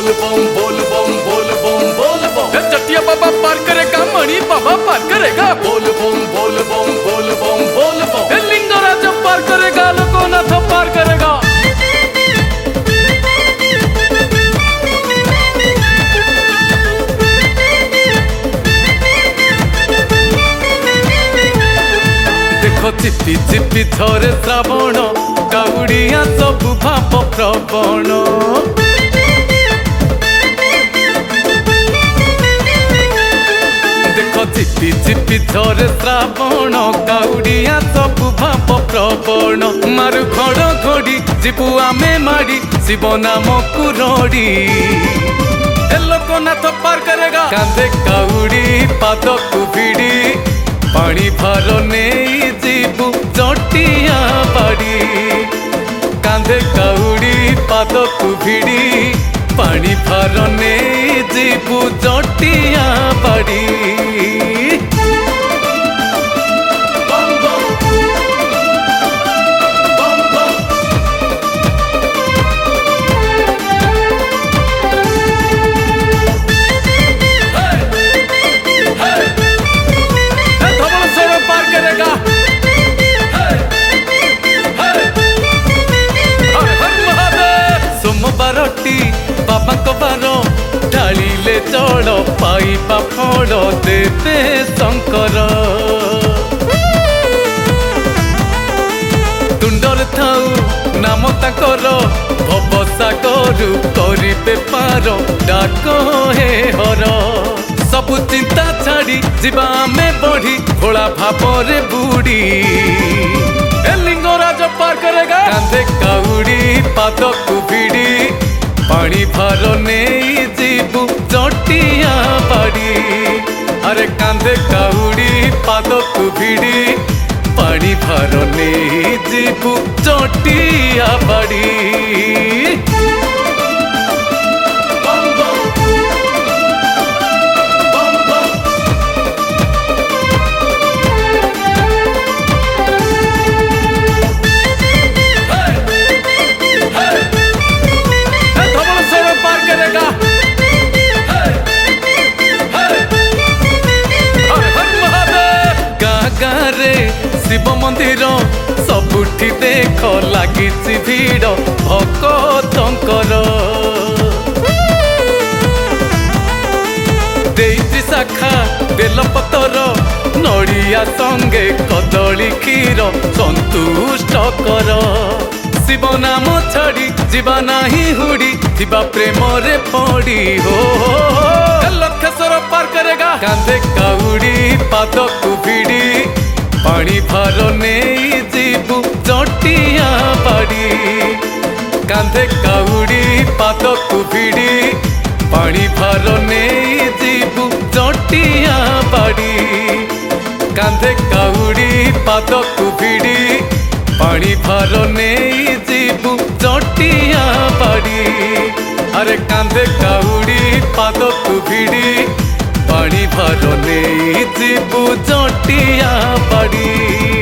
बोल बम बोल बम बोल बम बोल बम। चटिया बाबा पार करेगा, मणि बाबा पार करेगा। बोल बम बोल बम बोल बम बोल बम। लिंगराज पार करेगा, लोकनाथ पार करेगा। देखो चिपी चिपी थरे श्रावण, काउड़िया सब भाव प्रवण। चिपी चिपी थरे श्रावण, काउड़िया सब भाव प्रवण। मारु घड़ घड़ी जीवु आमे माड़ी, शिव नाम को रड़ी। लोकनाथ पार करेगा, कांधे काउड़ी पाद को भिड़ी। पानी भार नहीं जीवु जटिया बाड़ी, कांधे काउड़ी पाद को भिड़ी। पानी भार नहीं जीवु जटिया बाड़ी। बाबा को बारो ढालिले चढ़, पाइबा फल देवे शंकर। तुंडर थाऊ नाम ताकर, भवसागर करिबे पार। डाक हे हर सबु चिंता छाड़ी, जीवा आमे बढ़ी। भोला भावरे बुड़ी, लिंगराज पार करेगा। कांधे काउड़ी पाद को भिड़ी। पानी भार नहीं जीवु जटिया बाड़ी। अरे कांधे काउड़ी पाद को भिड़ी। पानी भार नहीं जीवु जटिया बाड़ी। शिव मंदिर सबुठी देख लगी भीड़ भक्तंकर। देई शाखा बेलपतर, नड़िया संगे कदली क्षीर संतुष्ट कर। शिव नाम छाड़ी जीवा नहीं हुड़ी, थिबा प्रेम रे पड़ी। हो लक्षेश्वर पार करेगा, कांधे काउड़ी पाद को भिड़ी। पानी भार नहीं जीवु जटिया बाड़ी, कांधे काउड़ी पाद को भिड़ी। पानी भार नहीं जीवु जटिया बाड़ी, कांधे काउड़ी पाद को भिड़ी। पानी भार नहीं जीवु जटिया बाड़ी। अरे कांधे काउड़ी पाद को भिड़ी। पानी भार नहीं जीवु जटिया बाड़ी।